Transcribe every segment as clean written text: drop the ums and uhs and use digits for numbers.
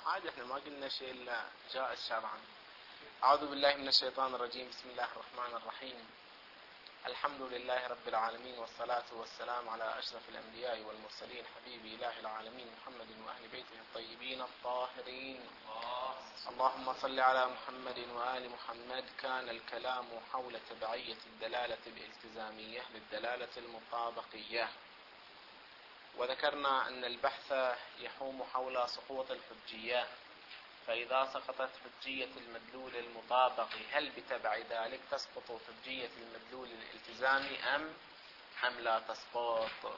عادي احنا ما قلنا شيء الا جائز شرعا. اعوذ بالله من الشيطان الرجيم. بسم الله الرحمن الرحيم. الحمد لله رب العالمين، والصلاة والسلام على اشرف الانبياء والمرسلين، حبيب اله العالمين محمد واهل بيته الطيبين الطاهرين. اللهم صل على محمد وآل محمد. كان الكلام حول تبعية الدلالة الالتزامية للدلالة المطابقية، وذكرنا أن البحث يحوم حول سقوط الحجية. فإذا سقطت حجية المدلول المطابقي هل بتبع ذلك تسقط حجية المدلول الالتزامي أم لا تسقط؟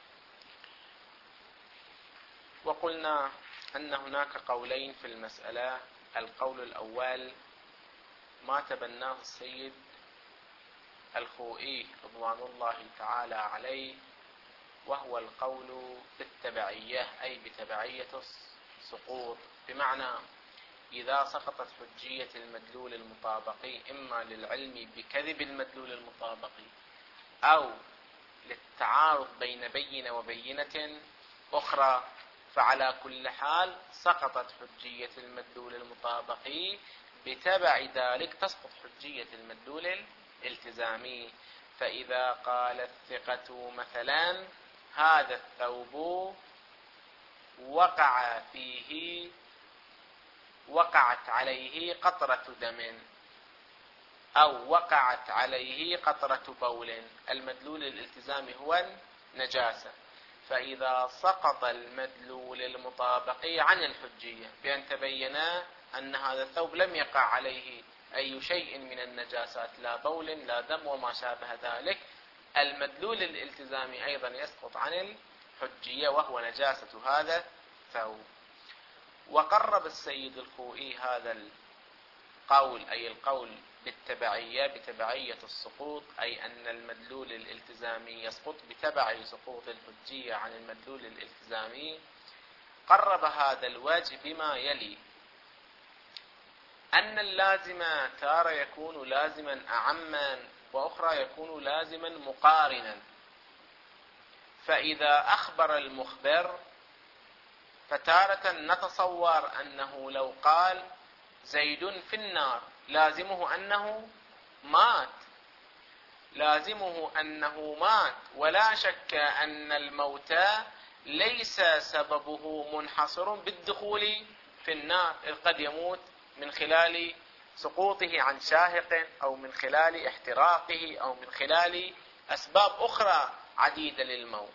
وقلنا أن هناك قولين في المسألة. القول الأول ما تبناه السيد الخوئي رضوان الله تعالى عليه، وهو القول بالتبعية، أي بتبعية السقوط، بمعنى إذا سقطت حجية المدلول المطابقي إما للعلم بكذب المدلول المطابقي أو للتعارض بين بينة وبينة أخرى، فعلى كل حال سقطت حجية المدلول المطابقي، بتبع ذلك تسقط حجية المدلول الالتزامي. فإذا قال الثقة مثلا هذا الثوب وقعت عليه قطرة دم أو وقعت عليه قطرة بول، المدلول الالتزامي هو النجاسة. فإذا سقط المدلول المطابقي عن الحجية بأن تبين أن هذا الثوب لم يقع عليه أي شيء من النجاسات، لا بول لا دم وما شابه ذلك، المدلول الالتزامي أيضا يسقط عن الحجية وهو نجاسة هذا الثوب. وقرب السيد الخوئي هذا القول، أي القول بالتبعية بتبعية السقوط، أي أن المدلول الالتزامي يسقط بتبع سقوط الحجية عن المدلول الالتزامي. قرب هذا الوجه بما يلي: أن اللازم تارة يكون لازما أعما، وأخرى يكون لازما مقارنا. فإذا أخبر المخبر فتارة نتصور أنه لو قال زيد في النار لازمه أنه مات، ولا شك أن الموت ليس سببه منحصر بالدخول في النار، إذ قد يموت من خلال سقوطه عن شاهق أو من خلال احتراقه أو من خلال أسباب أخرى عديدة للموت.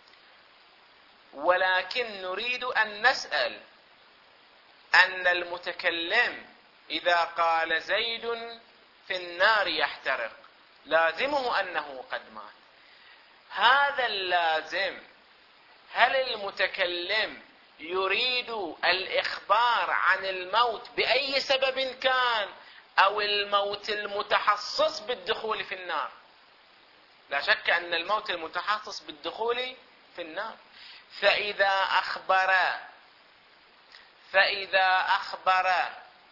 ولكن نريد أن نسأل أن المتكلم إذا قال زيد في النار يحترق لازمه أنه قد مات. هذا اللازم هل المتكلم يريد الإخبار عن الموت بأي سبب كان أو الموت المتحصص بالدخول في النار؟ لا شك أن الموت المتحصص بالدخول في النار. فإذا أخبر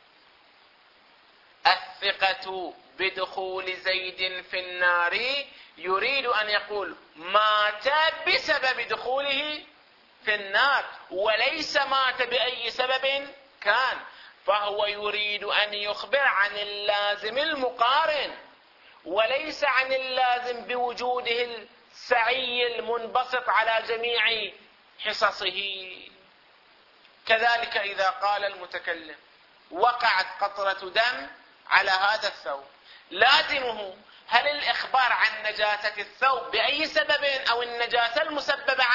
الثقة بدخول زيد في النار يريد أن يقول مات بسبب دخوله في النار وليس مات بأي سبب كان، فهو يريد أن يخبر عن اللازم المقارن وليس عن اللازم بوجوده السعي المنبسط على جميع حصصه. كذلك إذا قال المتكلم وقعت قطرة دم على هذا الثوب لازمه هل الإخبار عن نجاسة الثوب بأي سبب أو النجاسة المسببة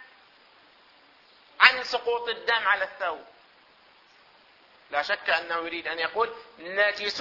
عن سقوط الدم على الثوب؟ لا شك أنه يريد أن يقول نجس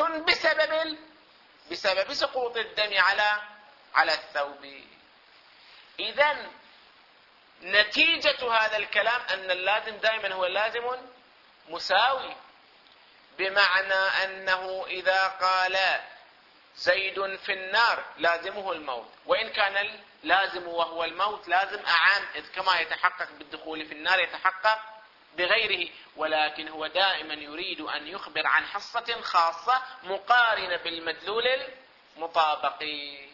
بسبب سقوط الدم على الثوب. إذن نتيجة هذا الكلام أن اللازم دائما هو لازم مساوي، بمعنى أنه إذا قال زيد في النار لازمه الموت، وإن كان اللازم وهو الموت لازم أعام، إذ كما يتحقق بالدخول في النار يتحقق بغيره، ولكن هو دائما يريد أن يخبر عن حصة خاصة مقارنة بالمدلول المطابقي.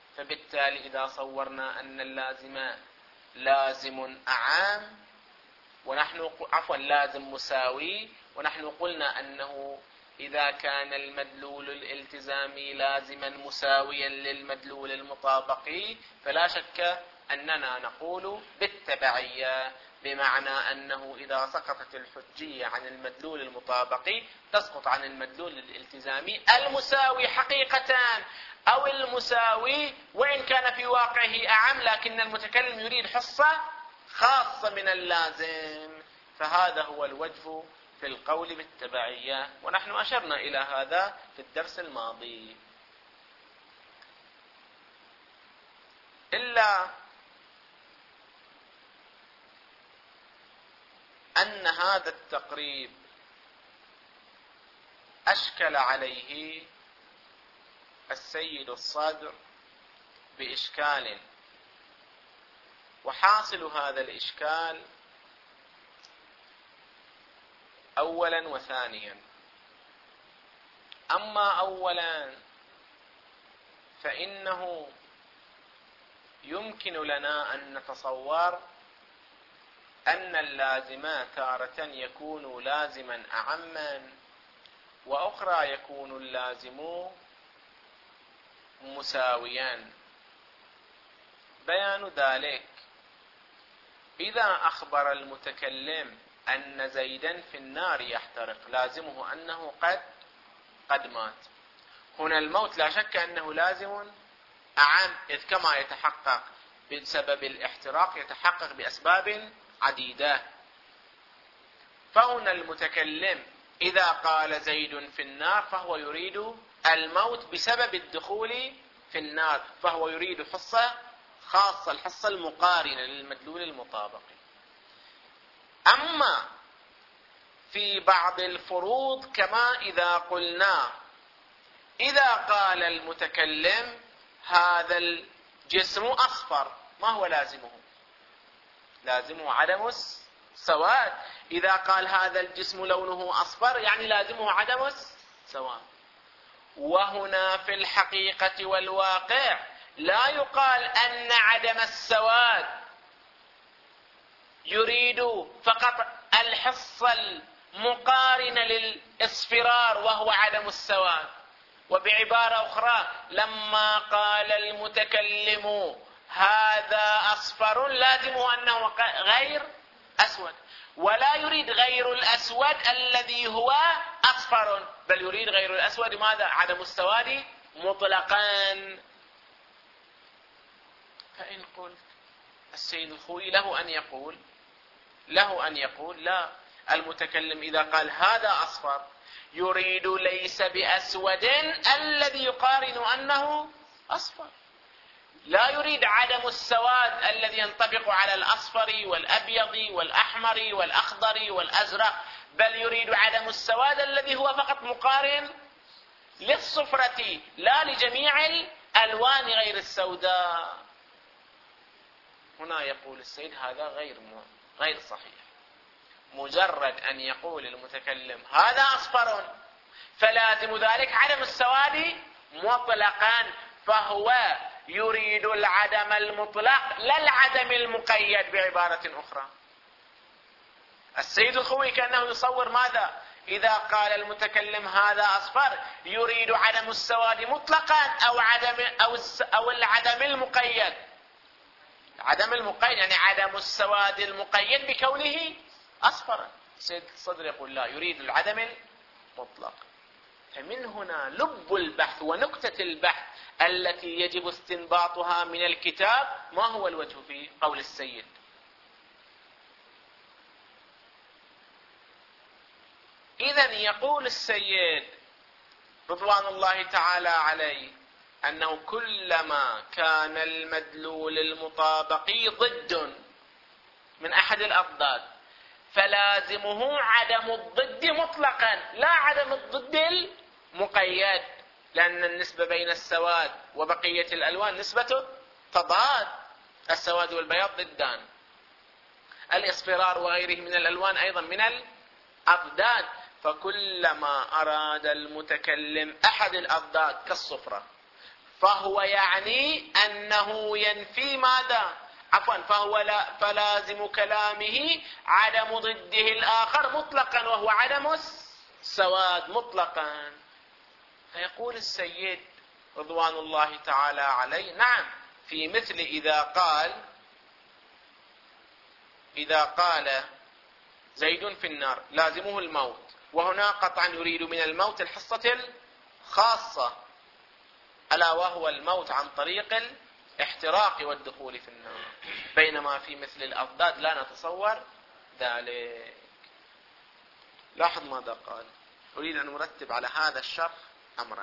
فبالتالي إذا صورنا أن اللازم لازم أعام لازم مساوي، ونحن قلنا أنه إذا كان المدلول الالتزامي لازما مساويا للمدلول المطابقي فلا شك أننا نقول بالتبعية، بمعنى أنه إذا سقطت الحجية عن المدلول المطابقي تسقط عن المدلول الالتزامي المساوي حقيقة، أو المساوي وإن كان في واقعه أعم، لكن المتكلم يريد حصة خاصة من اللازم. فهذا هو الوجه في القول بالتبعية، ونحن أشرنا إلى هذا في الدرس الماضي. إلا أن هذا التقريب أشكل عليه السيد الصدر بإشكال، وحاصل هذا الإشكال أولا وثانيا. أما أولا فإنه يمكن لنا أن نتصور أن اللازم تارة يكون لازما أعما، وأخرى يكون اللازم مساويا. بيان ذلك: إذا أخبر المتكلم أن زيدا في النار يحترق، لازمه أنه قد مات. هنا الموت لا شك أنه لازم أعم، إذ كما يتحقق بسبب الاحتراق يتحقق بأسباب عديدة. فهنا المتكلم إذا قال زيد في النار فهو يريد الموت بسبب الدخول في النار، فهو يريد حصة خاصة، الحصة المقارنة للمدلول المطابقي. أما في بعض الفروض كما إذا قلنا إذا قال المتكلم هذا الجسم أصفر، ما هو لازمه؟ لازمه عدم السواد. إذا قال هذا الجسم لونه أصفر يعني لازمه عدم السواد. وهنا في الحقيقة والواقع لا يقال أن عدم السواد يريد فقط الحصة المقارنة للإصفرار وهو عدم السواد. وبعبارة أخرى لما قال المتكلم هذا أصفر لازمه أنه غير أسود، ولا يريد غير الأسود الذي هو أصفر، بل يريد غير الأسود ماذا؟ عدم السواد مطلقا. فإن قلت السيد الخوئي له أن يقول لا، المتكلم إذا قال هذا أصفر يريد ليس بأسود الذي يقارن أنه أصفر، لا يريد عدم السواد الذي ينطبق على الأصفر والأبيض والأحمر والأخضر والأزرق، بل يريد عدم السواد الذي هو فقط مقارن للصفرة لا لجميع الألوان غير السوداء. هنا يقول السيد هذا غير صحيح. مجرد أن يقول المتكلم هذا أصفر فلازم ذلك عدم السواد مطلقا، فهو يريد العدم المطلق لا العدم المقيد. بعبارة أخرى السيد الخوئي كأنه يصور ماذا؟ إذا قال المتكلم هذا أصفر يريد عدم السواد مطلقا أو العدم المقيد. عدم المقيد يعني عدم السواد المقيد بكونه أصفرا. السيد الصدر يقول لا، يريد العدم المطلق. فمن هنا لب البحث ونكتة البحث التي يجب استنباطها من الكتاب. ما هو الوجه في قول السيد؟ إذن يقول السيد رضوان الله تعالى عليه أنه كلما كان المدلول المطابقي ضد من أحد الأضداد فلازمه عدم الضد مطلقا لا عدم الضد المقيد، لأن النسبة بين السواد وبقية الألوان نسبة تضاد، السواد والبياض ضدان، الإصفرار وغيره من الألوان أيضا من الأضداد. فكلما أراد المتكلم أحد الأضداد كالصفرة فهو يعني أنه ينفي ماذا؟ عفوا فلازم كلامه عدم ضده الآخر مطلقا وهو عدم السواد مطلقا. فيقول السيد رضوان الله تعالى عليه نعم في مثل إذا قال زيد في النار لازمه الموت، وهنا قطعا يريد من الموت الحصة الخاصة ألا وهو الموت عن طريق الاحتراق والدخول في النار، بينما في مثل الأضداد لا نتصور ذلك. لاحظ ماذا قال. أريد أن أرتب على هذا الشرح أمرا.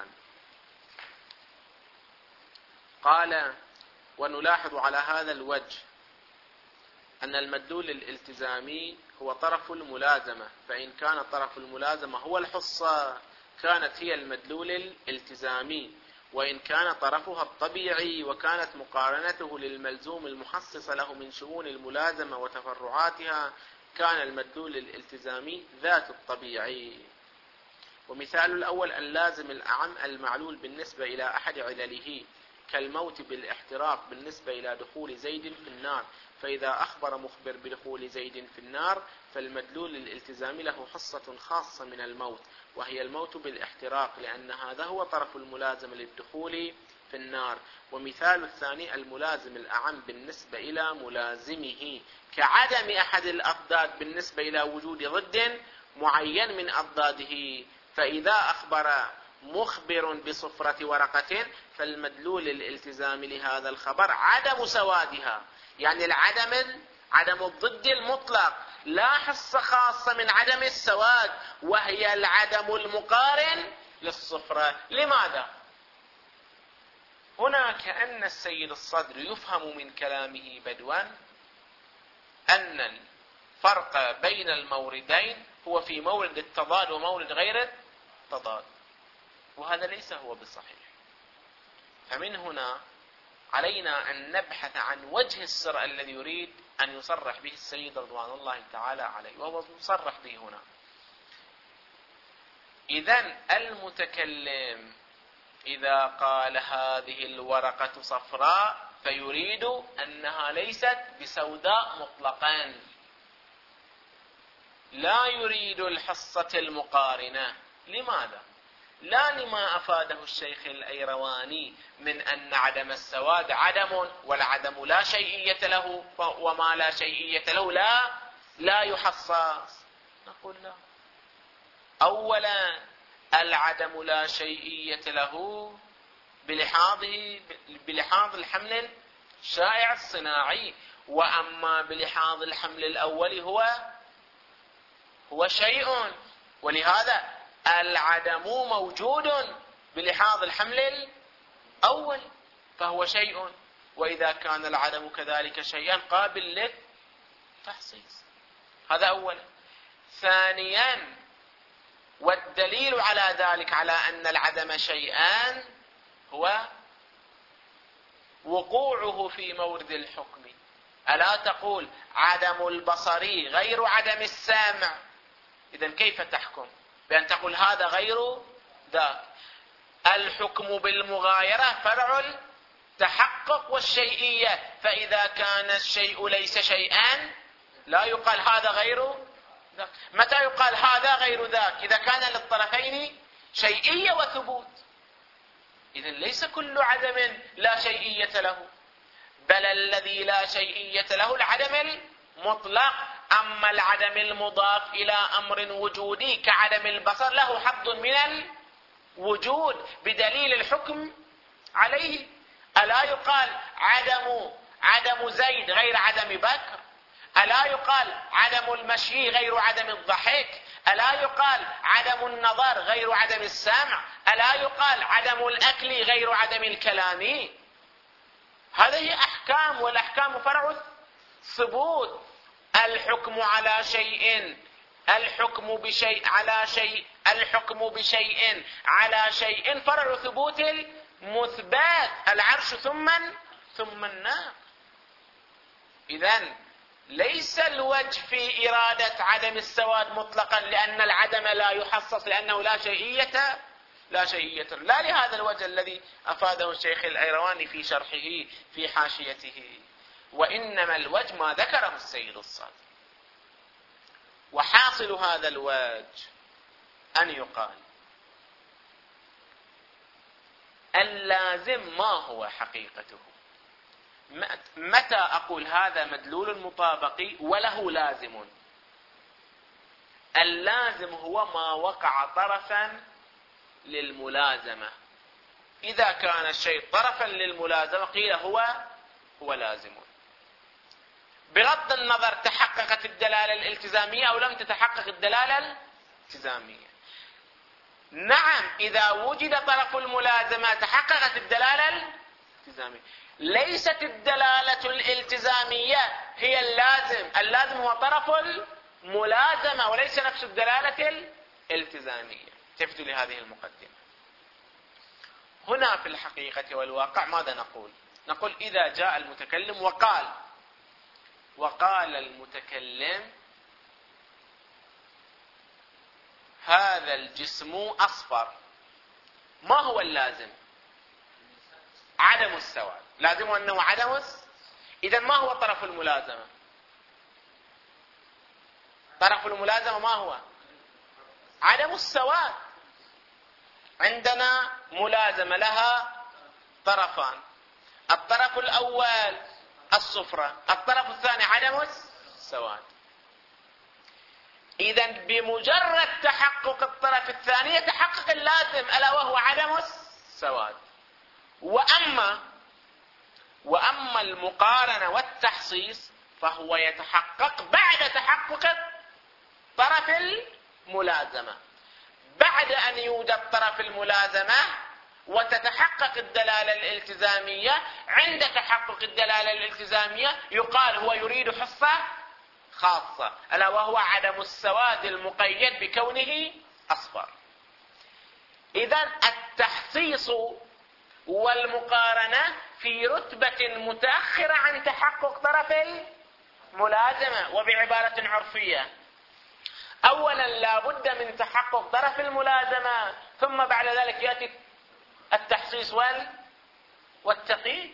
قال ونلاحظ على هذا الوجه أن المدلول الالتزامي هو طرف الملازمة، فإن كان طرف الملازمة هو الحصة كانت هي المدلول الالتزامي، وإن كان طرفها الطبيعي وكانت مقارنته للملزوم المحصص له من شؤون الملازمة وتفرعاتها كان المدلول الالتزامي ذات الطبيعي. ومثال الأول اللازم الأعم المعلول بالنسبة إلى أحد علله كالموت بالاحتراق بالنسبة إلى دخول زيد في النار، فإذا أخبر مخبر بدخول زيد في النار فالمدلول الالتزامي له حصة خاصة من الموت وهي الموت بالاحتراق، لأن هذا هو طرف الملازم للدخول في النار. ومثال الثاني الملازم الأعم بالنسبة إلى ملازمه كعدم أحد الأضداد بالنسبة إلى وجود ضد معين من أضداده، فإذا أخبر مخبر بصفرة ورقة فالمدلول الالتزامي لهذا الخبر عدم سوادها، يعني عدم الضد المطلق، لا حصة خاصة من عدم السواد وهي العدم المقارن للصفرة. لماذا؟ هنا كأن السيد الصدر يفهم من كلامه بدوا أن الفرق بين الموردين هو في مورد التضاد ومورد غير التضاد، وهذا ليس هو بصحيح. فمن هنا علينا أن نبحث عن وجه السر الذي يريد أن يصرح به السيد رضوان الله تعالى عليه، وهو مصرح به هنا. إذن المتكلم إذا قال هذه الورقة صفراء فيريد أنها ليست بسوداء مطلقا، لا يريد الحصة المقارنة. لماذا؟ لا لما أفاده الشيخ الأيرواني من أن عدم السواد عدم، والعدم لا شيئية له، وما لا شيئية له لا يحصص. نقول لا. أولا العدم لا شيئية له بلحاظ الحمل الشائع الصناعي، وأما بلحاظ الحمل الأول هو شيء، ولهذا العدم موجود بلحاظ الحمل الأول فهو شيء، وإذا كان العدم كذلك شيئا قابل للتحصيص. هذا أولا. ثانيا والدليل على ذلك على أن العدم شيئان هو وقوعه في مورد الحكم. ألا تقول عدم البصري غير عدم السامع؟ إذن كيف تحكم؟ بأن تقول هذا غير ذاك. الحكم بالمغايرة فرع التحقق والشيئية، فإذا كان الشيء ليس شيئا لا يقال هذا غير ذاك. متى يقال هذا غير ذاك؟ إذا كان للطرفين شيئية وثبوت. إذن ليس كل عدم لا شيئية له، بل الذي لا شيئية له العدم المطلق. أما العدم المضاف إلى أمر وجودي كعدم البصر له حظ من الوجود بدليل الحكم عليه. ألا يقال عدم زيد غير عدم بكر؟ ألا يقال عدم المشي غير عدم الضحك؟ ألا يقال عدم النظر غير عدم السمع؟ ألا يقال عدم الأكل غير عدم الكلام؟ هذه أحكام، والأحكام فرع ثبوت. الحكم على شيء، الحكم بشيء على شيء فرع ثبوت المثبات، العرش ثم النار. إذن ليس الوجه في إرادة عدم السواد مطلقا لأن العدم لا يحصص لأنه لا شيئية لا لهذا الوجه الذي أفاده الشيخ الأيرواني في شرحه في حاشيته. وإنما الوجه ما ذكره السيد الصادق. وحاصل هذا الوجه أن يقال اللازم ما هو حقيقته. متى أقول هذا مدلول مطابقي وله لازم؟ اللازم هو ما وقع طرفا للملازمة. إذا كان الشيء طرفا للملازمة قيل هو لازم، بغض النظر تحققت الدلالة الالتزامية أو لم تتحقق الدلالة الالتزامية. نعم، إذا وجد طرف الملازمة تحققت الدلالة الالتزامية. ليست الدلالة الالتزامية هي اللازم، اللازم هو طرف الملازمة وليس نفس الدلالة الالتزامية. التفتوا لهذه المقدمة. هنا في الحقيقة والواقع ماذا نقول؟ نقول إذا جاء المتكلم وقال المتكلم هذا الجسم أصفر، ما هو اللازم؟ عدم السواد. لازم أنه عدم. إذن ما هو طرف الملازمة؟ طرف الملازمة ما هو؟ عدم السواد. عندنا ملازمة لها طرفان، الطرف الأول الصفرة، الطرف الثاني عدم السواد. إذن بمجرد تحقق الطرف الثاني يتحقق اللازم ألا وهو عدم السواد. وأما المقارنة والتحصيص فهو يتحقق بعد تحقق طرف الملازمة. بعد أن يوجد طرف الملازمة وتتحقق الدلالة الالتزامية، عند تحقق الدلالة الالتزامية يقال هو يريد حصة خاصة ألا وهو عدم السواد المقيد بكونه أصفر. إذن التحصيص والمقارنة في رتبة متأخرة عن تحقق طرف الملازمة. وبعبارة عرفية، أولا لا بد من تحقق طرف الملازمة، ثم بعد ذلك يأتي التحصيص والتقييد.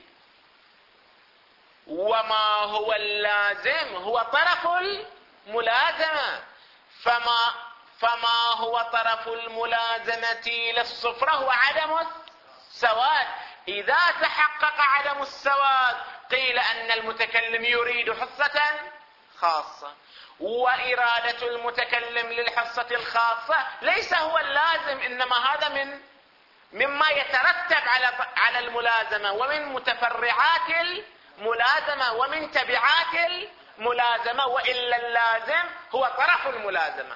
وما هو اللازم هو طرف الملازمة. فما هو طرف الملازمة للصفرة هو عدم السواد. إذا تحقق عدم السواد قيل أن المتكلم يريد حصة خاصة. وإرادة المتكلم للحصة الخاصة ليس هو اللازم، إنما هذا مما يترتب على الملازمة ومن متفرعات الملازمة ومن تبعات الملازمة. وإلا اللازم هو طرف الملازمة.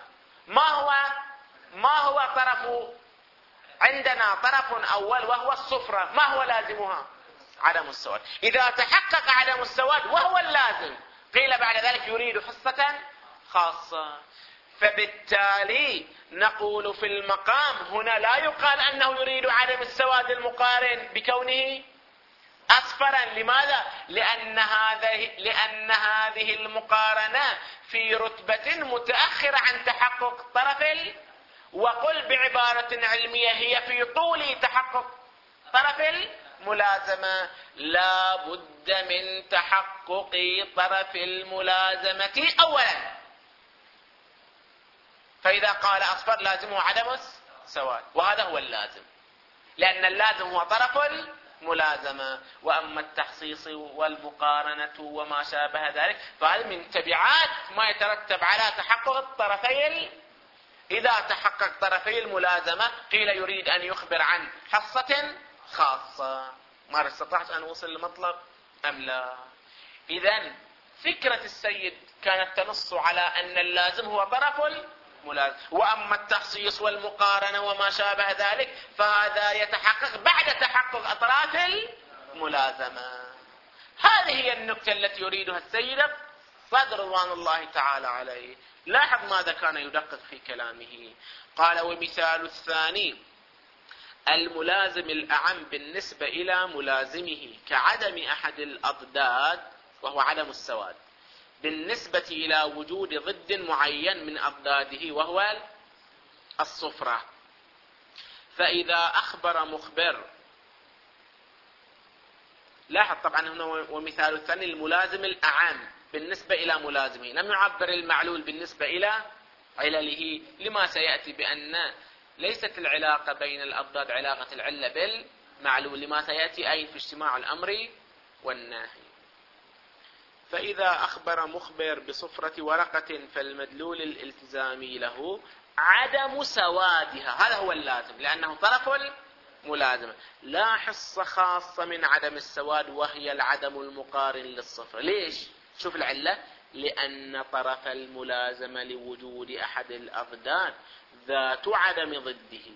ما هو طرف؟ عندنا طرف أول وهو الصفرة، ما هو لازمها؟ عدم السواد. إذا تحقق عدم السواد وهو اللازم قيل بعد ذلك يريد حصة خاصة. فبالتالي نقول في المقام هنا لا يقال أنه يريد عدم السواد المقارن بكونه أصفرا. لماذا؟ لأن هذه المقارنة في رتبة متأخرة عن تحقق طرف وقل بعبارة علمية هي في طول تحقق طرف الملازمة. لا بد من تحقق طرف الملازمة أولا. فإذا قال أصفر لازمه عدم السواد، وهذا هو اللازم، لأن اللازم هو طرف الملازمة. وأما التحصيص والمقارنة وما شابه ذلك فهذا من تبعات ما يترتب على تحقق الطرفين. إذا تحقق طرفي الملازمة قيل يريد أن يخبر عن حصة خاصة. ما استطعت أن أوصل المطلب أم لا؟ إذن فكرة السيد كانت تنص على أن اللازم هو طرف الملازمة. وأما التخصيص والمقارنة وما شابه ذلك فهذا يتحقق بعد تحقق أطراف الملازمة. هذه هي النكتة التي يريدها السيد صدر رضوان الله تعالى عليه. لاحظ ماذا كان يدقق في كلامه. قال: ومثال الثاني الملازم الأعم بالنسبة إلى ملازمه كعدم أحد الأضداد وهو عدم السواد بالنسبة إلى وجود ضد معين من أضداده وهو الصفرة. فإذا أخبر مخبر لاحظ طبعا هنا ومثال الثاني الملازم الأعم بالنسبة إلى ملازمه، لم يعبر المعلول بالنسبة إلى علله، لما سيأتي بأن ليست العلاقة بين الأضداد علاقة العلة بالمعلول، لما سيأتي أي في اجتماع الأمر والنهي. فإذا أخبر مخبر بصفرة ورقة فالمدلول الالتزامي له عدم سوادها، هذا هو اللازم لأنه طرف الملازمة. لا حصة خاصة من عدم السواد وهي العدم المقارن للصفر. ليش؟ شوف العلة، لأن طرف الملازمة لوجود أحد الأضداد ذات عدم ضده،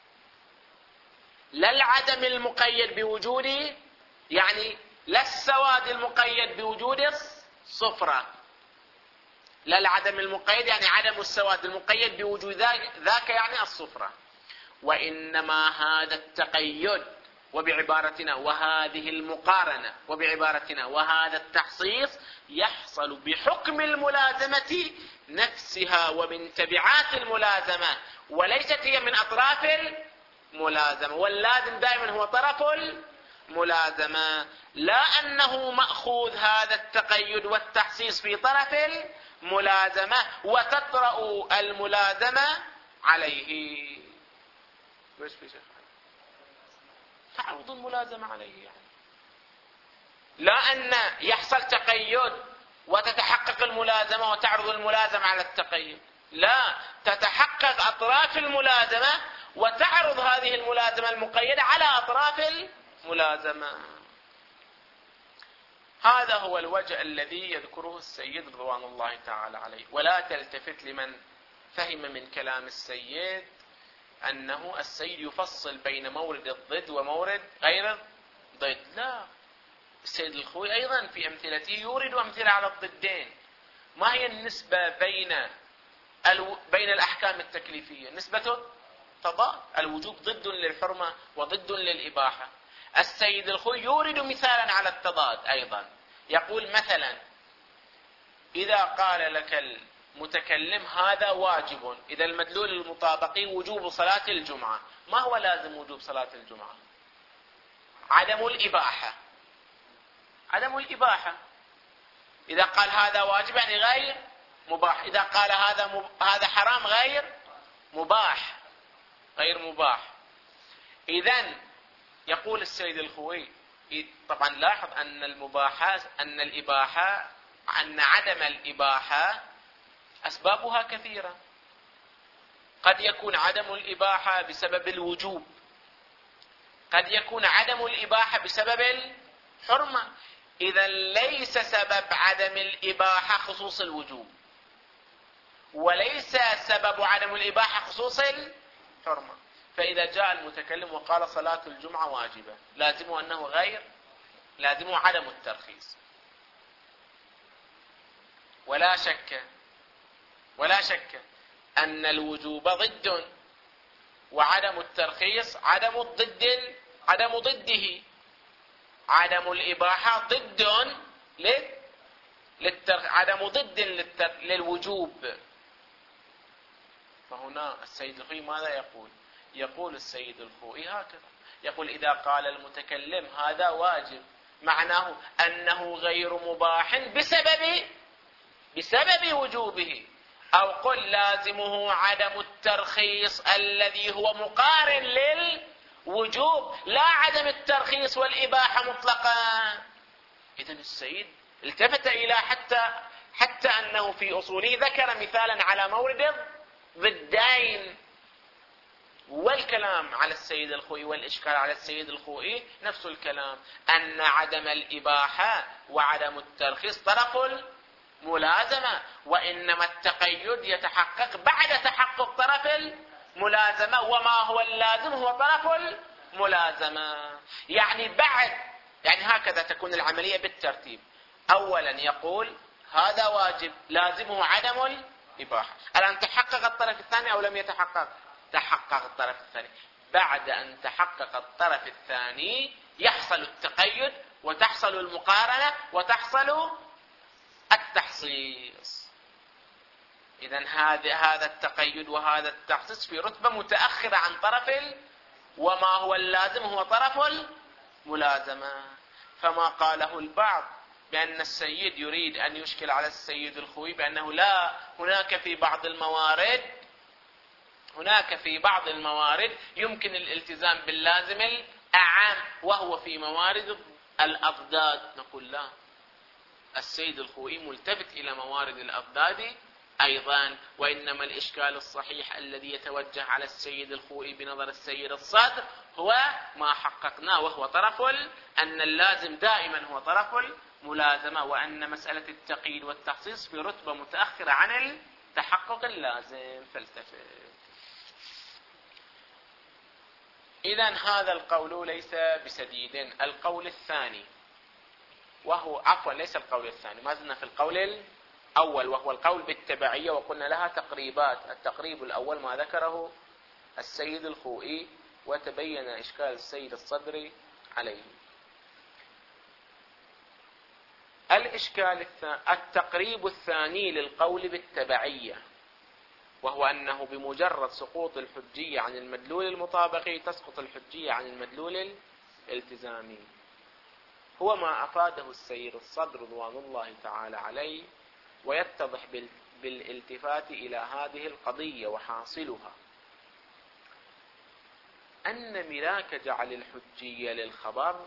لا العدم المقيد بوجود، يعني لا السواد المقيد بوجود الصفرة، لا العدم المقيد يعني عدم السواد المقيد بوجود ذاك يعني الصفرة، وإنما هذا التقيد وبعبارتنا وهذه المقارنة وبعبارتنا وهذا التخصيص يحصل بحكم الملازمة نفسها ومن تبعات الملازمة، وليست هي من أطراف الملازمة. واللازم دائما هو طرف الملازمة، لا أنه مأخوذ هذا التقيد والتخصيص في طرف الملازمة وتطرأ الملازمة عليه. وش في شيء تعرض الملازمة عليه، يعني لا أن يحصل تقيد وتتحقق الملازمة وتعرض الملازمة على التقيد، لا، تتحقق أطراف الملازمة وتعرض هذه الملازمة المقيدة على أطراف الملازمة. هذا هو الوجه الذي يذكره السيد رضوان الله تعالى عليه. ولا تلتفت لمن فهم من كلام السيد أنه السيد يفصل بين مورد الضد ومورد غير الضد، لا، السيد الخوئي أيضا في أمثلته يورد أمثلة على الضدين. ما هي النسبة بين الأحكام التكليفية؟ نسبة تضاد، الوجوب ضد للحرمة وضد للإباحة. السيد الخوئي يورد مثالا على التضاد أيضا، يقول مثلا إذا قال لك المتكلم هذا واجب، إذا المدلول المطابقي وجوب صلاة الجمعة، ما هو لازم وجوب صلاة الجمعة؟ عدم الإباحة، عدم الإباحة. إذا قال هذا واجب يعني غير مباح، إذا قال هذا حرام غير مباح، غير مباح. إذن يقول السيد الخوئي، طبعا لاحظ أن المباحات أن عدم الإباحة أسبابها كثيرة، قد يكون عدم الإباحة بسبب الوجوب، قد يكون عدم الإباحة بسبب الحرمة. إذا ليس سبب عدم الإباحة خصوص الوجوب، وليس سبب عدم الإباحة خصوص الحرمة. فإذا جاء المتكلم وقال صلاة الجمعة واجبة، لازمه أنه غير، لازمه عدم الترخيص. ولا شك أن الوجوب ضد، وعدم الترخيص عدم ضده. عدم الإباحة ضد عدم ضد للوجوب. فهنا السيد الخوئي ماذا يقول السيد الخوئي هكذا، يقول إذا قال المتكلم هذا واجب معناه أنه غير مباح بسبب وجوبه، أو قل لازمه عدم الترخيص الذي هو مقارن للوجوب، لا عدم الترخيص والإباحة مطلقا. إذن السيد التفت إلى حتى أنه في أصوله ذكر مثالا على مورد ضدين. والكلام على السيد الخوئي والإشكال على السيد الخوئي نفس الكلام، أن عدم الإباحة وعدم الترخيص طرف الملازمة، وإنما التقيد يتحقق بعد تحقق طرف الملازمة، وما هو اللازم هو طرف الملازمة. يعني هكذا تكون العملية بالترتيب. أولا يقول هذا واجب لازمه عدم الإباحة، الآن تحقق الطرف الثاني أو لم يتحقق؟ تحقق الطرف الثاني. بعد أن تحقق الطرف الثاني يحصل التقيد وتحصل المقارنة وتحصل التحصيص. إذن هذا التقيد وهذا التحصيص في رتبة متأخرة عن وما هو اللازم هو طرف الملازمة. فما قاله البعض بأن السيد يريد أن يشكل على السيد الخوئي بأنه لا، هناك في بعض الموارد يمكن الالتزام باللازم الأعم وهو في موارد الأضداد. نقول لا، السيد الخوئي ملتفت إلى موارد الأضداد أيضا، وإنما الإشكال الصحيح الذي يتوجه على السيد الخوئي بنظر السيد الصدر هو ما حققناه، وهو طرف أن اللازم دائما هو طرف الملازمة، وأن مسألة التقييد والتخصيص في رتبة متأخرة عن التحقق اللازم. فالتفت. إذن هذا القول ليس بسديد. القول الثاني ليس القول الثاني، ما زلنا في القول الأول، وهو القول بالتبعية، وقلنا لها تقريبات. التقريب الأول ما ذكره السيد الخوئي وتبين إشكال السيد الصدري عليه. التقريب الثاني للقول بالتبعية، وهو أنه بمجرد سقوط الحجية عن المدلول المطابقي تسقط الحجية عن المدلول الالتزامي، هو ما أفاده السيد الصدر رضوان الله تعالى عليه، ويتضح بالالتفات إلى هذه القضية. وحاصلها أن ملاك جعل الحجية للخبر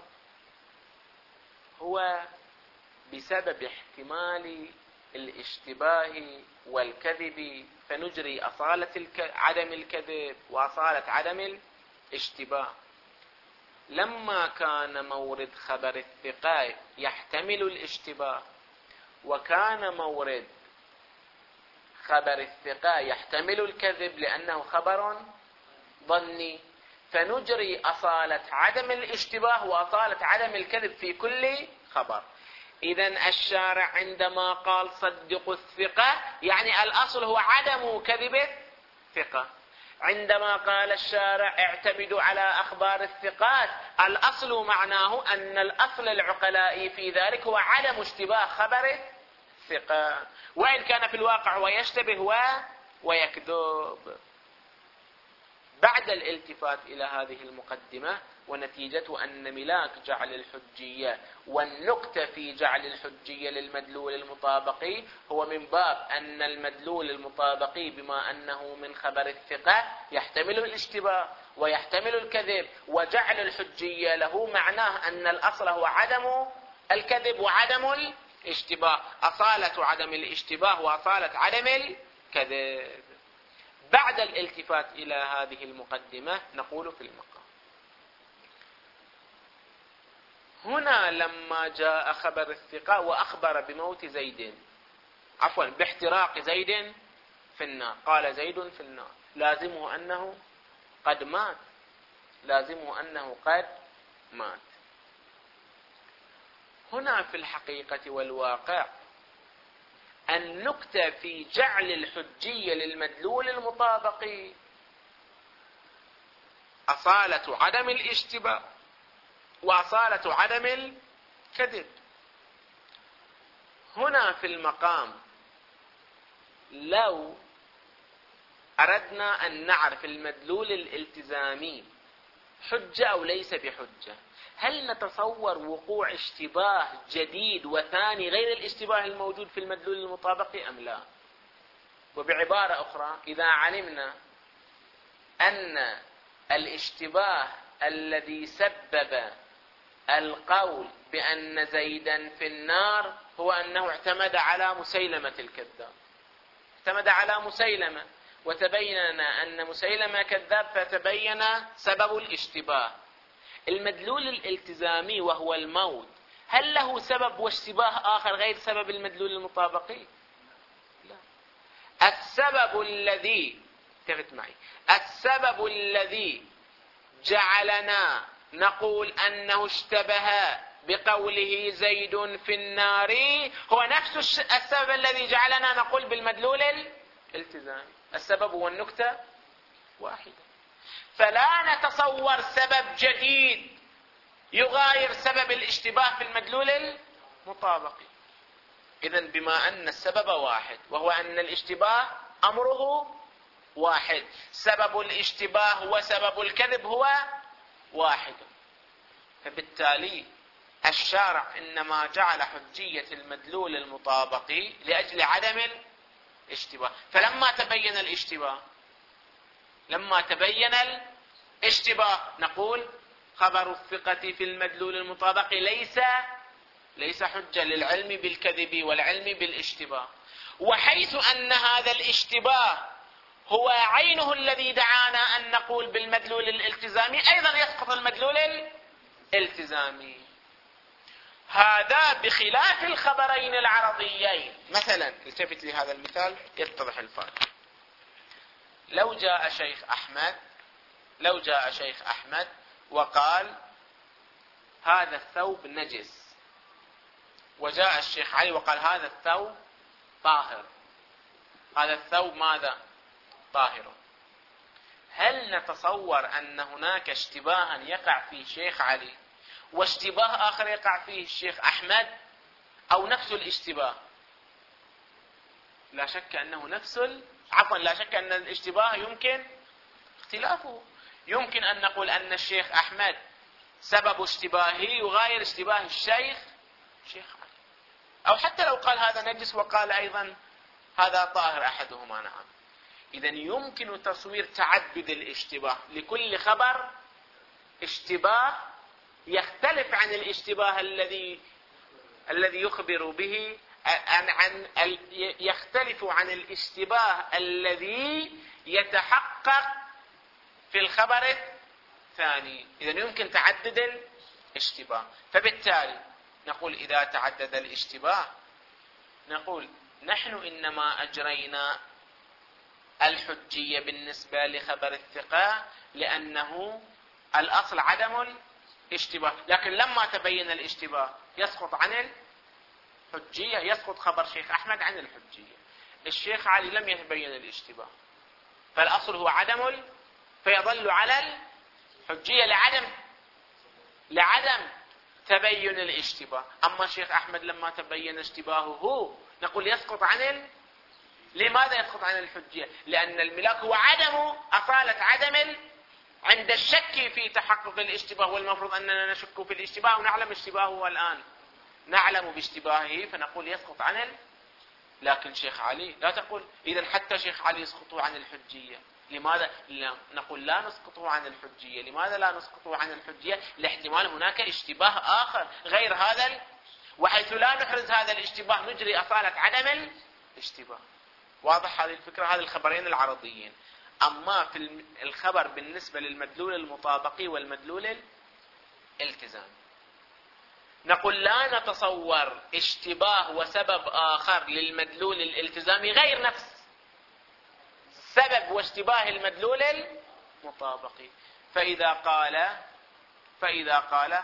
هو بسبب احتمال الاشتباه والكذب، فنجري أصالة عدم الكذب وأصالة عدم الاشتباه. لما كان مورد خبر الثقة يحتمل الاشتباه، وكان مورد خبر الثقة يحتمل الكذب لأنه خبر ظني، فنجري أصالة عدم الاشتباه وأصالة عدم الكذب في كل خبر. إذن الشارع عندما قال صدقوا الثقة يعني الأصل هو عدم كذب الثقة. عندما قال الشارع اعتمدوا على أخبار الثقات، الأصل معناه أن الأصل العقلائي في ذلك هو عدم اشتباه خبر الثقة، وإن كان في الواقع هو يشتبه ويكذب. بعد الالتفات إلى هذه المقدمة، ونتيجة أن ملاك جعل الحجية والنكتة في جعل الحجية للمدلول المطابقي هو من باب أن المدلول المطابقي بما أنه من خبر الثقة يحتمل الاشتباه ويحتمل الكذب، وجعل الحجية له معناه أن الأصل هو عدم الكذب وعدم الاشتباه، أصالة عدم الاشتباه وأصالة عدم الكذب. بعد الالتفات إلى هذه المقدمة نقول في المقام: هنا لما جاء خبر الثقة وأخبر بموت زيد، باحتراق زيد في النار، قال زيد في النار، لازمه أنه قد مات. هنا في الحقيقة والواقع النكتة في جعل الحجية للمدلول المطابقي أصالة عدم الاشتباه وأصالة عدم الكذب. هنا في المقام لو أردنا أن نعرف المدلول الالتزامي حجة أو ليس بحجة، هل نتصور وقوع اشتباه جديد وثاني غير الاشتباه الموجود في المدلول المطابقي أم لا؟ وبعبارة أخرى، إذا علمنا أن الاشتباه الذي سبب القول بأن زيدا في النار هو أنه اعتمد على مسيلمة الكذاب، اعتمد على مسيلمة، وتبين أن مسيلمة كذاب، فتبين سبب الاشتباه. المدلول الالتزامي وهو الموت، هل له سبب واشتباه آخر غير سبب المدلول المطابقي؟ لا. السبب الذي جعلنا نقول أنه اشتبه بقوله زيد في النار هو نفس السبب الذي جعلنا نقول بالمدلول الالتزامي. السبب والنكتة واحدة، فلا نتصور سبب جديد يغاير سبب الاشتباه في المدلول المطابقي. إذن بما أن السبب واحد وهو أن الاشتباه أمره واحد، سبب الاشتباه وسبب الكذب هو واحد، فبالتالي الشارع إنما جعل حجية المدلول المطابقي لأجل عدم الاشتباه. فلما تبين الاشتباه نقول خبر الثقة في المدلول المطابقي ليس حجة للعلم بالكذب والعلم بالاشتباه. وحيث أن هذا الاشتباه هو عينه الذي دعانا أن نقول بالمدلول الالتزامي، أيضا يسقط المدلول الالتزامي. هذا بخلاف الخبرين العرضيين. مثلا التفت لهذا المثال يتضح الفرق. لو جاء شيخ أحمد وقال هذا الثوب نجس، وجاء الشيخ علي وقال هذا الثوب طاهر، هذا الثوب ماذا؟ طاهر. هل نتصور أن هناك اشتباها يقع فيه الشيخ علي واشتباه آخر يقع فيه الشيخ أحمد، أو نفس الاشتباه؟ لا شك أن الاشتباه يمكن اختلافه. يمكن أن نقول أن الشيخ أحمد سبب اشتباهه يغاير اشتباه الشيخ علي، أو حتى لو قال هذا نجس وقال أيضا هذا طاهر أحدهما. نعم. إذن يمكن تصوير تعدد الاشتباه، لكل خبر اشتباه يختلف عن الاشتباه الذي يخبر به، يختلف عن الاشتباه الذي يتحقق في الخبر الثاني. إذن يمكن تعدد الاشتباه. فبالتالي نقول إذا تعدد الاشتباه نقول نحن إنما أجرينا الحجية بالنسبة لخبر الثقة لأنه الأصل عدم الاشتباه، لكن لما تبين الاشتباه يسقط عن الحجية، يسقط خبر شيخ أحمد عن الحجية. الشيخ علي لم يتبين الاشتباه، فالأصل هو فيظل على الحجية لعدم تبين الاشتباه. أما الشيخ أحمد لما تبين اشتباهه نقول يسقط لماذا يسقط عن الحجية؟ لأن الملاك هو عدم عند الشك في تحقق الاشتباه، والمفروض أننا نشك في الاشتباه ونعلم اشتباهه الآن، نعلم باشتباهه فنقول يسقط لكن شيخ علي لا تقول إذن حتى شيخ علي يسقطه عن الحجية. لماذا؟ نقول لا نسقطه عن الحجية. لماذا لا نسقطه عن الحجية؟ لاحتمال هناك اشتباه آخر غير هذا، وحيث لا نحرز هذا الاشتباه نجري أصالة عدم الاشتباه. واضح هذه الفكرة؟ هذه الخبرين العرضيين. أما في الخبر بالنسبة للمدلول المطابقي والمدلول الالتزامي نقول لا نتصور اشتباه وسبب آخر للمدلول الالتزامي غير نفس سبب واشتباه المدلول المطابقي. فإذا قال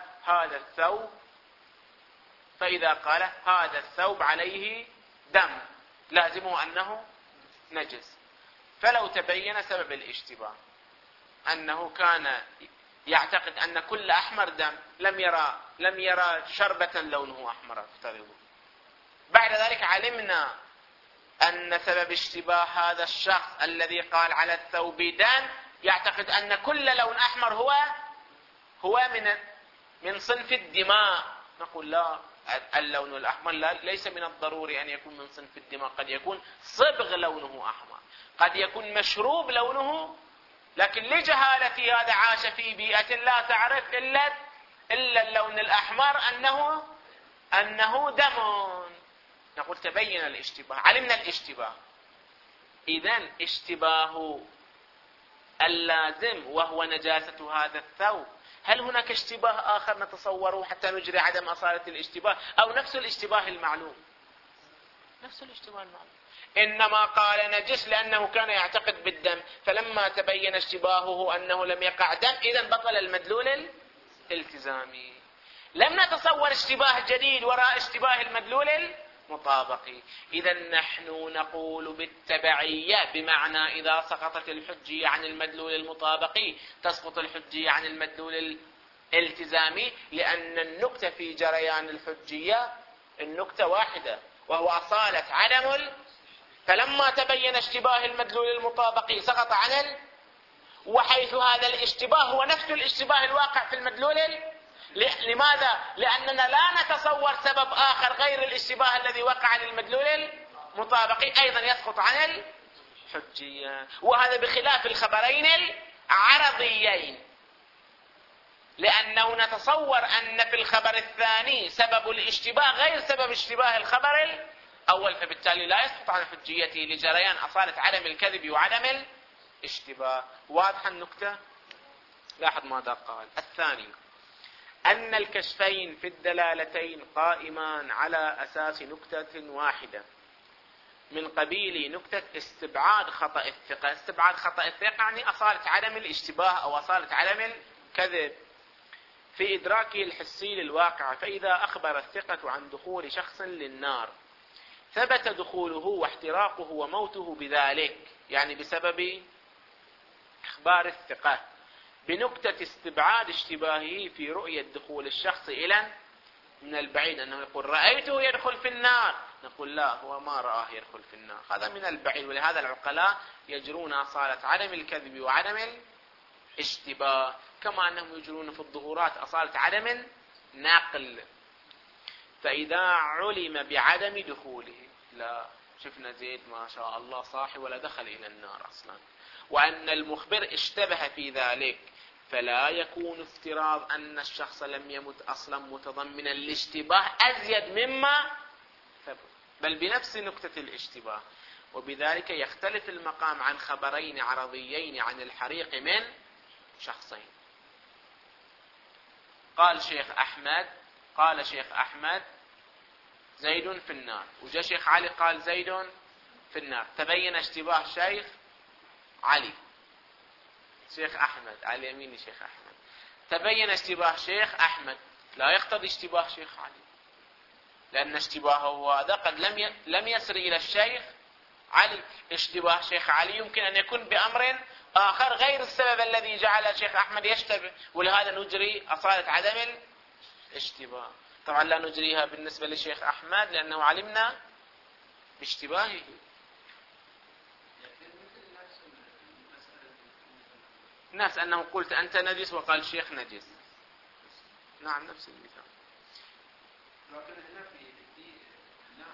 هذا الثوب عليه دم لازمه أنه نجس، فلو تبين سبب الاشتباه أنه كان يعتقد أن كل أحمر دم، لم يرى شربة لونه أحمر افترضوا، بعد ذلك علمنا أن سبب اشتباه هذا الشخص الذي قال على الثوب دم يعتقد أن كل لون أحمر هو من صنف الدماء. نقول لا، اللون الأحمر ليس من الضروري أن يكون من صنف الدماء، قد يكون صبغ لونه أحمر، قد يكون مشروب لونه، لكن لجهالة هذا عاش في بيئة لا تعرف إلا اللون الأحمر أنه دم. نقول تبين الاشتباه، علمنا الاشتباه. إذن اشتباه اللازم وهو نجاسة هذا الثوب، هل هناك اشتباه آخر نتصوره حتى نجري عدم أصالة الاشتباه، أو نفس الاشتباه المعلوم؟ نفس الاشتباه المعلوم. إنما قال نجس لأنه كان يعتقد بالدم، فلما تبين اشتباهه أنه لم يقع دم إذن بطل المدلول الالتزامي. لم نتصور اشتباه جديد وراء اشتباه المدلول المطابقي. إذن نحن نقول بالتبعية، بمعنى إذا سقطت الحجية عن المدلول المطابقي تسقط الحجية عن المدلول الالتزامي، لأن النكتة في جريان الحجية النكتة واحدة وهو أصالة عدم فلما تبين اشتباه المدلول المطابقي سقط وحيث هذا الاشتباه هو نفس الاشتباه الواقع في المدلول لماذا؟ لأننا لا نتصور سبب آخر غير الاشتباه الذي وقع للمدلول المطابق أيضا يسقط عن الحجية، وهذا بخلاف الخبرين العرضيين، لأنه نتصور أن في الخبر الثاني سبب الاشتباه غير سبب اشتباه الخبر الأول، فبالتالي لا يسقط عن حجيته لجريان أصالة عدم الكذب وعدم الاشتباه. واضحة النكتة؟ لاحظ ماذا قال. الثاني أن الكشفين في الدلالتين قائمان على أساس نكتة واحدة من قبيل نكتة استبعاد خطأ الثقة. استبعاد خطأ الثقة يعني أصالة عدم الاشتباه أو أصالة عدم الكذب في إدراكه الحسي للواقع. فإذا أخبر الثقة عن دخول شخص للنار ثبت دخوله واحتراقه وموته بذلك، يعني بسبب إخبار الثقة بنكتة استبعاد اشتباهه في رؤية دخول الشخص إلى من البعيد، أنه يقول رأيته يدخل في النار، نقول لا، هو ما رآه يدخل في النار، هذا من البعيد. ولهذا العقلاء يجرون أصالة عدم الكذب وعدم الاشتباه، كما أنهم يجرون في الظهورات أصالة عدم النقل. فإذا علم بعدم دخوله، لا، شفنا زيد ما شاء الله صاحي ولا دخل إلى النار أصلا، وأن المخبر اشتبه في ذلك، فلا يكون افتراض أن الشخص لم يمت أصلا متضمنا الاشتباه أزيد مما ثبت، بل بنفس نكتة الاشتباه. وبذلك يختلف المقام عن خبرين عرضيين عن الحريق من شخصين. قال شيخ أحمد زيد في النار، وجاء شيخ علي قال زيد في النار، تبين اشتباه شيخ علي، شيخ أحمد على يمين شيخ أحمد، تبين اشتباه شيخ أحمد، لا يقتضي اشتباه شيخ علي، لأن اشتباهه هذا قد لم يسر إلى الشيخ علي. اشتباه شيخ علي يمكن أن يكون بأمر آخر غير السبب الذي جعل الشيخ أحمد يشتبه، ولهذا نجري أصالة عدم الاشتباه. طبعا لا نجريها بالنسبة للشيخ أحمد لأنه علمنا باشتباهه. الناس أنه قلت أنت نجس وقال الشيخ نجس، نعم نفس المثال. لكن هنا في هنا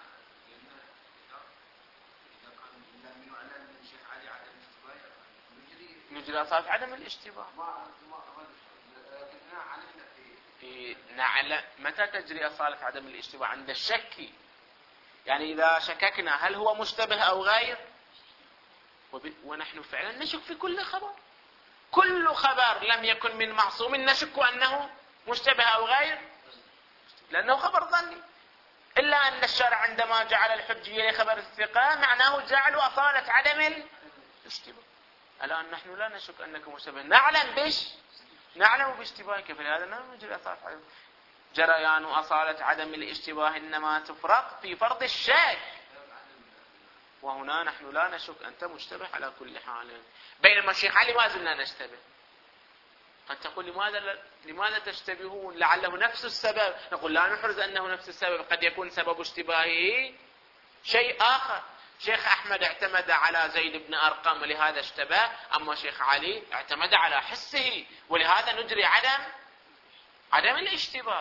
إذا كان لم يعلن من الشيخ علي عدم الاشتباه نجري أصالة عدم الاشتباه. لكن هنا علمنا في نعلم متى تجري أصالة عدم الاشتباه؟ عند الشك، يعني إذا شككنا هل هو مشتبه أو غير، ونحن فعلا نشك في كل خبر، كل خبر لم يكن من معصوم نشك أنه مشتبه أو غير، لأنه خبر ظني. إلا أن الشرع عندما جعل الحجية لخبر الثقة معناه جعل أصالة عدم الاشتباه. الآن نحن لا نشك أنك مشتبه، نعلم باشتباهك، فلهذا لا نجري أصالة عدم. جريان أصالة عدم الاشتباه إنما تفرق في فرض الشك، وهنا نحن لا نشك أنت مشتبه على كل حال، بينما الشيخ علي ما زلنا نشتبه. قد تقول لماذا تشتبهون؟ لعله نفس السبب، نقول لا نحرز أنه نفس السبب، قد يكون سبب اشتباهه شيء آخر. شيخ أحمد اعتمد على زيد بن أرقم ولهذا اشتبه، أما شيخ علي اعتمد على حسه ولهذا نجري عدم الاشتباه.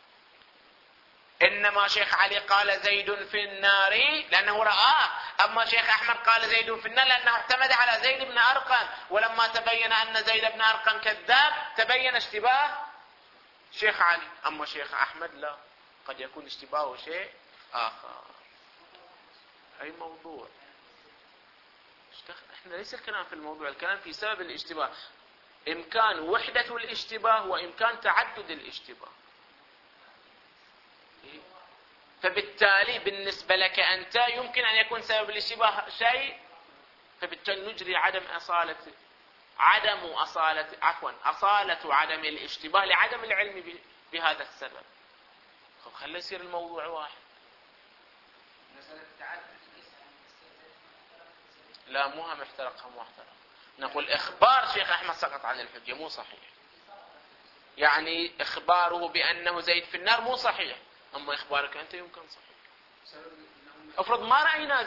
إنما شيخ علي قال زيد في النار لأنه رآه، أما شيخ أحمد قال زيد في النار لأنه اعتمد على زيد بن أرقم، ولما تبين أن زيد بن أرقم كذاب تبين اشتباه شيخ علي، أما شيخ أحمد لا، قد يكون اشتباهه شيء آخر. أي موضوع، احنا ليس الكلام في الموضوع، الكلام في سبب الاشتباه، إمكان وحدة الاشتباه وإمكان تعدد الاشتباه. فبالتالي بالنسبة لك أنت يمكن أن يكون سبب الاشتباه شيء، فبالتالي نجري أصالة عدم الاشتباه لعدم العلم بهذا السبب. خلي يصير الموضوع واحد. لا، مو هم احترقها مو احترق، نقول إخبار شيخ أحمد سقط عن الحجة مو صحيح، يعني إخباره بأنه زيد في النار مو صحيح، أما إخبارك أنت يمكن صحيح. أفرض ما رأينا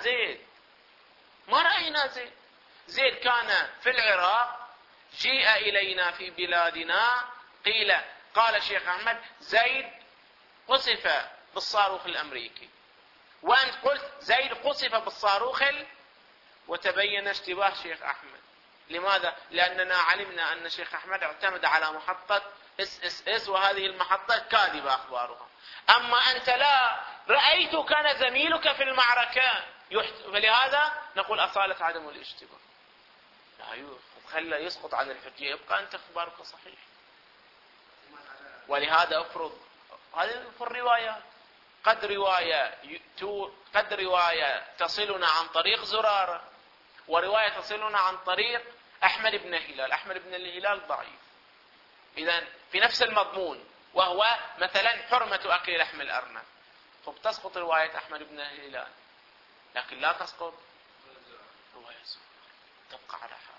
زيد كان في العراق، جيء إلينا في بلادنا، قيل قال الشيخ أحمد زيد قصف بالصاروخ الأمريكي، وأنت قلت زيد قصف بالصاروخ وتبين اشتباه الشيخ أحمد. لماذا؟ لأننا علمنا أن الشيخ أحمد اعتمد على محطة SSS، وهذه المحطة كاذبة أخبارها. أما أنت لا، رأيت كان زميلك في المعركة، فلهذا نقول أصالة عدم الاشتباه. لا خلى يسقط عن الحجية، يبقى أنت أخبارك صحيح. ولهذا أفرض هذه في الروايات، قد رواية تصلنا عن طريق زرارة، ورواية تصلنا عن طريق أحمد بن هلال. أحمد بن الهلال ضعيف، إذن في نفس المضمون، وهو مثلا حرمة أكل لحم الأرنب، تسقط رواية أحمد بن الهلال، لكن لا تسقط رواية زرارة، تبقى على حال.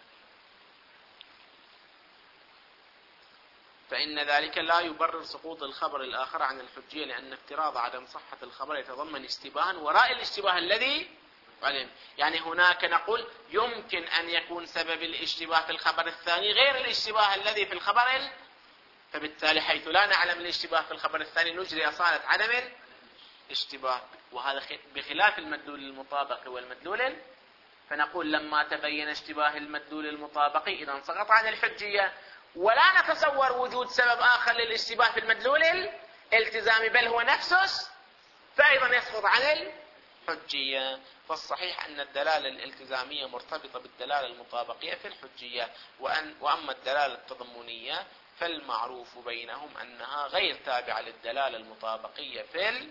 فإن ذلك لا يبرر سقوط الخبر الآخر عن الحجية، لأن افتراض عدم صحة الخبر يتضمن اشتباها وراء الاشتباه الذي علم. يعني هناك نقول يمكن أن يكون سبب الاشتباه في الخبر الثاني غير الاشتباه الذي في الخبر فبالتالي حيث لا نعلم الاشتباه في الخبر الثاني نجري أصالة عدم الاشتباه، وهذا بخلاف المدلول المطابق والمدلول. فنقول لما تبين اشتباه المدلول المطابق إذا سقط عن الحجية، ولا نتصور وجود سبب آخر للاشتباه في المدلول الالتزامي، بل هو نفسه، فأيضا يسقط عن الحجية. فالصحيح أن الدلالة الالتزامية مرتبطة بالدلالة المطابقية في الحجية، وأما الدلالة التضمنية فالمعروف بينهم أنها غير تابعة للدلالة المطابقية في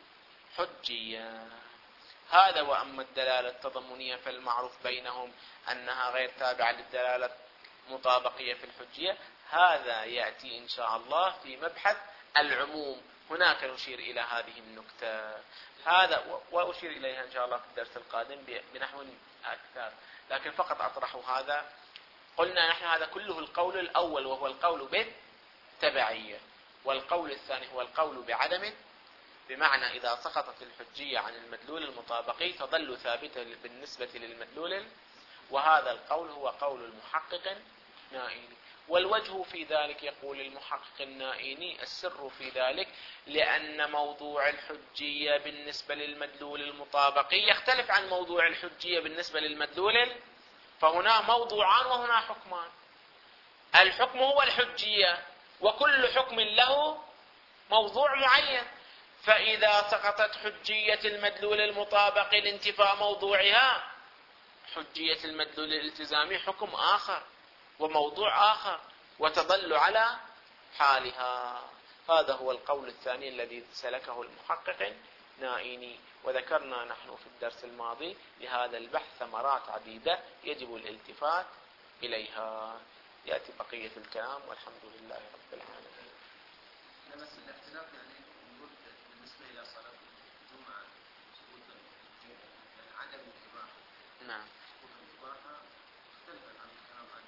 الحجية. هذا وأما الدلالة التضمنية فالمعروف بينهم أنها غير تابعة للدلالة المطابقية في الحجية. هذا يأتي إن شاء الله في مبحث العموم، هناك نشير إلى هذه النكتة، هذا وأشير إليها إن شاء الله في الدرس القادم بنحو أكثر، لكن فقط أطرح هذا. قلنا نحن هذا كله القول الأول، وهو القول بالتبعية، والقول الثاني هو القول بعدم، بمعنى إذا سقطت الحجية عن المدلول المطابقي تظل ثابتة بالنسبة للمدلول، وهذا القول هو قول المحقق النائيني. والوجه في ذلك يقول المحقق النائيني السر في ذلك لأن موضوع الحجية بالنسبة للمدلول المطابقي يختلف عن موضوع الحجية بالنسبة للمدلول، فهنا موضوعان وهنا حكمان. الحكم هو الحجية، وكل حكم له موضوع معين، فإذا سقطت حجية المدلول المطابق لانتفاء موضوعها، حجية المدلول الالتزامي حكم آخر وموضوع آخر وتظل على حالها. هذا هو القول الثاني الذي سلكه المحقق النائيني. وذكرنا نحن في الدرس الماضي لهذا البحث ثمرات عديدة يجب الالتفات إليها. يأتي بقية الكلام والحمد لله رب العالمين. بس الاختلاف يعني نقول بالنسبة إلى صلاة الجمعة سقوط الحجية يعني عدم الإباحة. نعم. سقوط الإباحة مختلف عن الكلام عن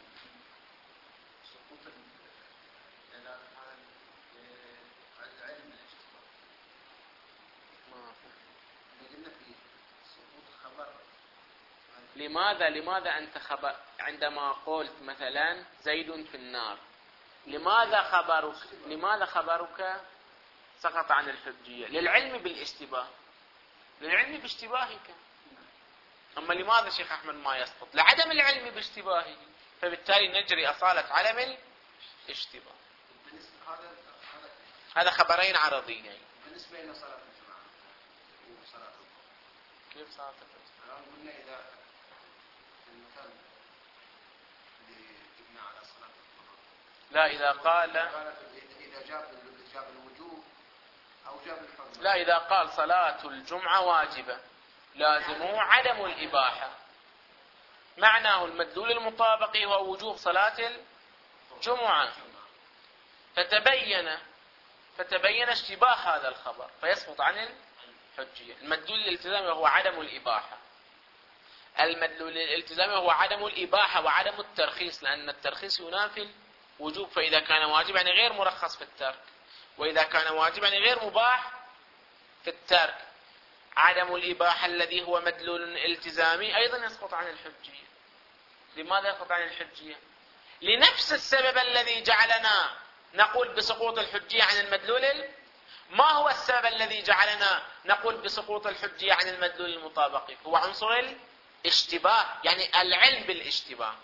سقوط الدلالة على العلم الاشتباه. قلنا في سقوط خبر. لماذا أنت عندما قلت مثلا زيد في النار، لماذا خبرك سقط عن الحجية؟ للعلم بالاشتباه، للعلم باشتباهك. أما لماذا شيخ أحمد ما يسقط؟ لعدم العلم باشتباهه، فبالتالي نجري أصالة عدم الاشتباه. هذا خبرين عرضيين. بالنسبة إلى صلاة الجمعة وصلاة الظهر، كيف صلاة الجمعة؟ قلنا إذا المثال اللي جبنا على صلاة الظهر، لا إذا قال إذا جاب الوجوب أو جاب الحرمة، لا إذا قال صلاة الجمعة واجبة لازمه عدم الإباحة، معناه المدلول المطابقي هو وجوب صلاة الجمعة، فتبين اشتباه هذا الخبر فيسقط عن الحجية. المدلول الالتزامي هو عدم الإباحة، المدلول الالتزامي هو عدم الإباحة وعدم الترخيص، لأن الترخيص ينافي الوجوب، فإذا كان واجب يعني غير مرخص في الترك، وإذا كان واجب يعني غير مباح في الترك. عدم الإباحة الذي هو مدلول التزامي أيضا يسقط عن الحجية. لماذا يسقط عن الحجية؟ لنفس السبب الذي جعلنا نقول بسقوط الحجية عن المدلول. ما هو السبب الذي جعلنا نقول بسقوط الحجية عن المدلول المطابقي؟ هو عنصر الاشتباه، يعني العلم بالاشتباه،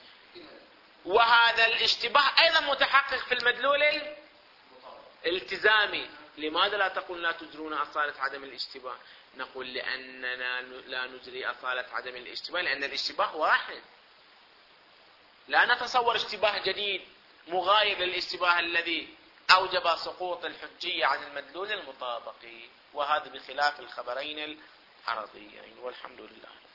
وهذا الاشتباه أيضا متحقق في المدلول الالتزامي. لماذا لا تقول لا تجرون أصالة عدم الاشتباه؟ نقول لأننا لا نجري أصالة عدم الاشتباه لأن الاشتباه واحد، لا نتصور اشتباه جديد مغاير للاشتباه الذي أوجب سقوط الحجية عن المدلول المطابقي، وهذا بخلاف الخبرين العرضيين. والحمد لله.